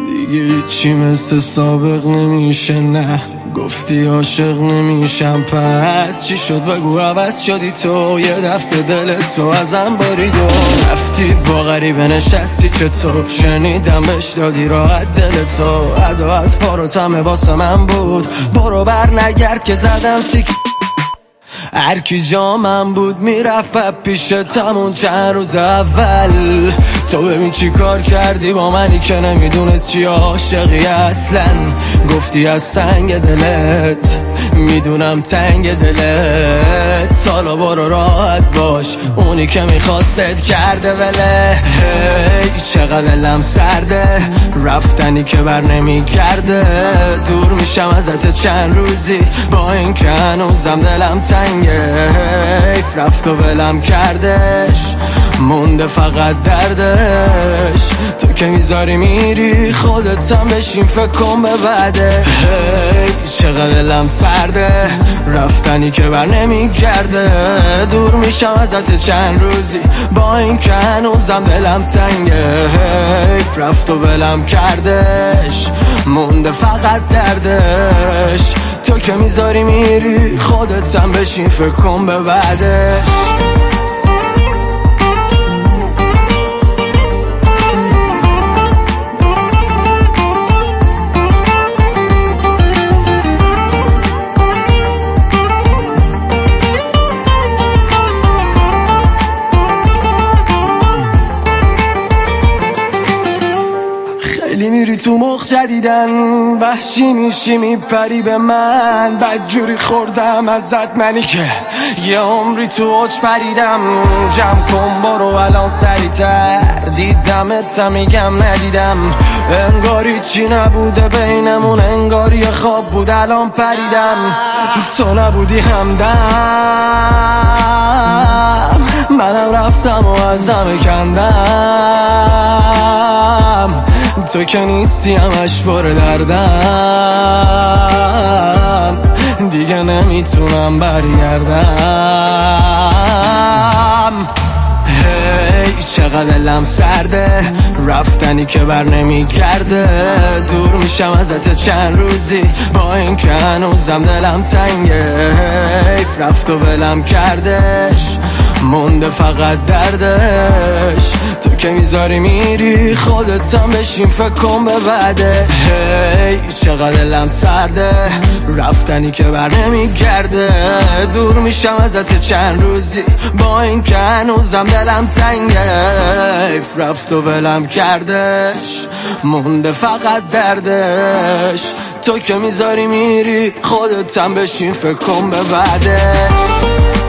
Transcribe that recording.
دیگه هیچی مثل سابق نمیشه، نه گفتی عاشق نمیشم، پس چی شد بگو عوض شدی تو، یه دفعه دلت تو ازم برید و رفتی با غریبه نشستی، چطور شنیدم بهش دادی راحت دل تو، عداعت فاروتمه واسه من بود، برو بر نگرد که زدم سیک، هرکی جامم بود میرفت پیش تمون چند روز اول، تو ببین چی کار کردی با منی که نمیدونست چی عاشقی اصلا، گفتی از سنگ دلت میدونم تنگ دلت، سالا برو راحت باش، اونی که میخواستت کرده ولت، چقدر دلم سرده رفتنی که بر نمیگرده، دور میشم ازت چند روزی با این که هنوزم دلم تنگه، حیف رفت و ولم کردش مونده فقط دردش، تو که میذاری میری خودتم بشین فکر کن به بعدش، چقدر دلم سرده رفتنی که بر نمیگرده، دور میشم ازت چند روزی با این که هنوزم دلم تنگه، حیف رفت و ولم کردش مونده فقط دردش، تو که میذاری میری خودتم بشین فکر کن به بعدش. خیلی میری تو مخ جدیدن، وحشی میشی میپری به من، بدجوری خوردم ازت منی که یه عمری تو اوج پریدم، جمع کن برو الان سریعتر، دیدمت میگم ندیدم، انگاری چی نبوده بینمون، انگاری یه خواب بود الان پریدم، تو نبودی همدم منم رفتم و ازم کندم، تو که نیستی همش پر دردم، دیگه نمیتونم برگردم، چقدر دلم سرده رفتنی که بر نمیگرده، دور میشم ازت چند روزی با این که هنوزم دلم تنگه، حیف رفت و ولم کردش مونده فقط دردش، تو که میذاری میری خودتم بشین فکر کن به بعدش، چقدر دلم سرده رفتنی که بر نمیگرده، دور میشم ازت چند روزی با این که هنوزم دلم تنگه، حیف رفت و ولم کردش مونده فقط دردش، تو که میذاری میری خودتم بشین فکر کن به بعدش.